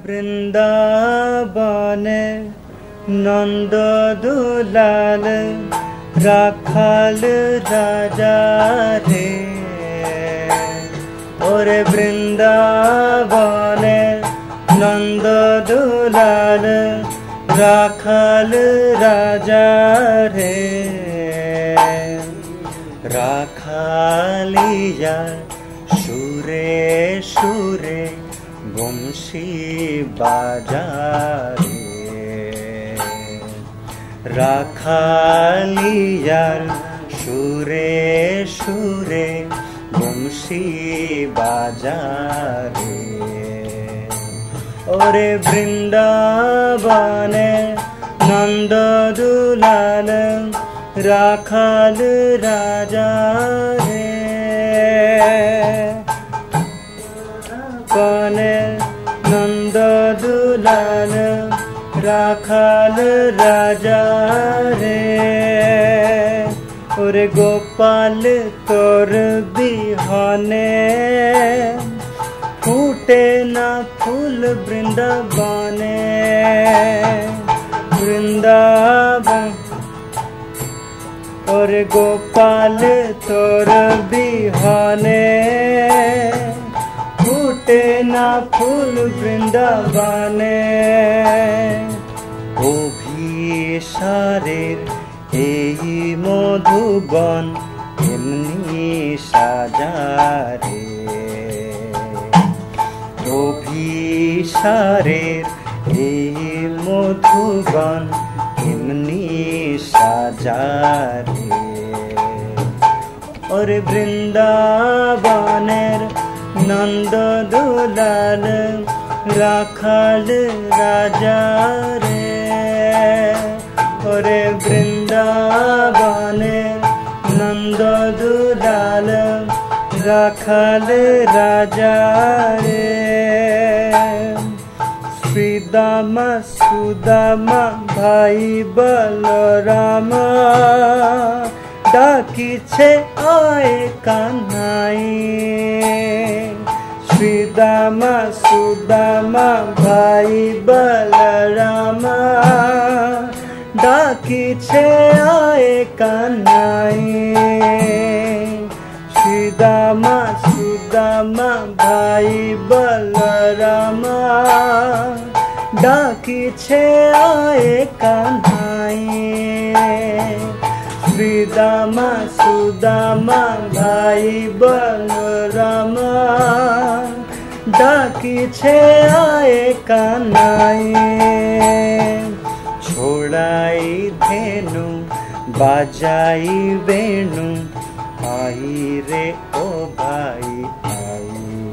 বৃন্দাবনে নন্দ দুলাল রাখাল রাজা রে। ওরে বৃন্দাবনে নন্দ দুলাল রাখাল রাজা রে। রাখালিয়া সুরে সুরে বংশী বাজারে। রাখালিয়ার সুরে সুরে বংশী বাজারে। ওরে বৃন্দাবনে নন্দ দুলাল রাখাল রাজা রে। বনে নন্দ দুলাল রাখাল রাজা রে। ওরে গোপাল তোর বিহনে ফুটে না ফুল বৃন্দাবনে। বৃন্দাবন ওরে গোপাল তোর বিহনে ফুটে না ফুল বৃন্দাবনে। অভিসারের এই মধুবন এমনি সাজারে। অভিসারের এই মধুবন এমনি সাজারে। ওরে বৃন্দাবনের নন্দ দুলাল রাখাল রাজা রে। ওরে বৃন্দাবনের নন্দ দুলাল রাখাল রাজা রে। শ্রীদামা সুদামা ভাই বলরাম ডাকিছে আয় কান্হাই। শ্রীদামা সুদামা ভাই বলরাম ডাকিছে আয় কান্হাই। শ্রীদামা সুদামা ভাই বলরাম ডাকিছে আয় কান্হাই। শ্রীদামা সুদামা ভাই বলরাম ডাকিছে আয় কান্হাই। ছোড়াই ধেনু বাজাই বেণু আই রে ও ভাই আই।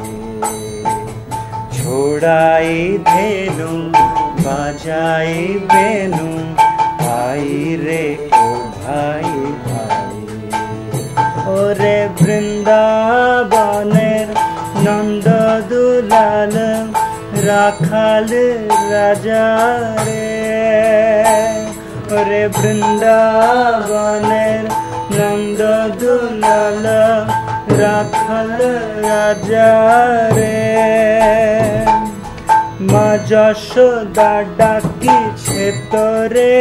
ছোড়াই ধেনু বাজাই বেণু আই রে ও ভাই ভাই। ওরে বৃন্দাবনের নন্দ দুলাল রাখাল রাজা রে। ওরে বৃন্দাবনের নন্দ দুলাল রাখাল রাজা রে। মা যশোদা ডাকিছে তোরে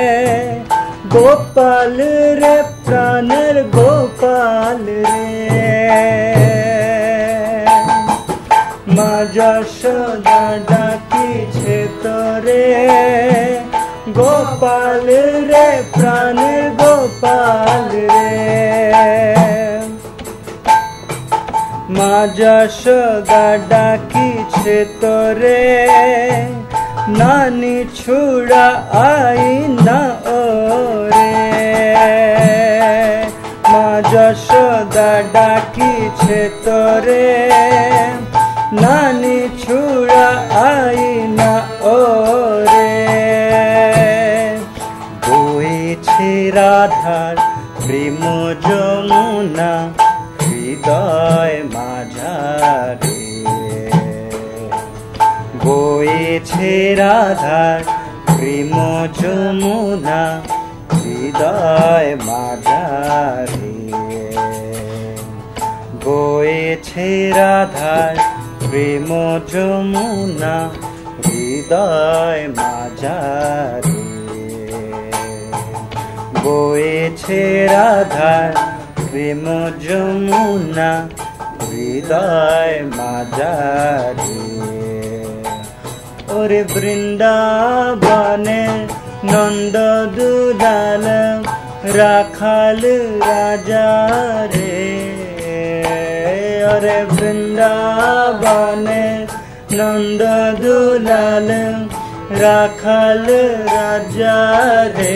গোপাল রে প্রাণের গোপাল রে। মা যশোদা ডাকিছে তোরে গোপাল রে প্রাণের গোপাল রে। মা যশোদা ডাকিছে তোরে নানি ছুড়া আই না ওরে। মা যশোদা ডাকিছে তোরে নানি ছুড়া আই না ওরে। বইছে রাধার প্রেম যমুনা হৃদয় মাঝারে। বইছে রাধার প্রেম যমুনা হৃদয় মাঝারে। বইছে রাধার প্রেম যমুনা হৃদয় মাঝারে বয়েছে রাধার প্রেম যমুনা হৃদয় মাঝারে ওরে বৃন্দাবনে নন্দ দুলাল রাখাল রাজা রে ওরে বৃন্দাবনে নন্দ দুলাল রাখাল রাজা রে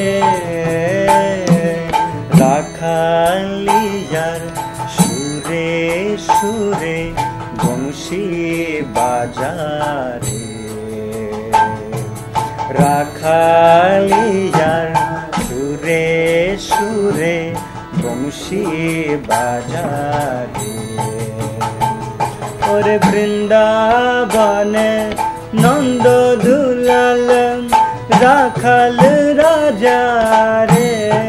রাখালিয়ার সুরে সুরে বংশী বাজারে রাখালিয়ার সুরে সুরে বংশী বাজারে ওরে বৃন্দাবনে নন্দ দুলাল রাখাল রাজা রে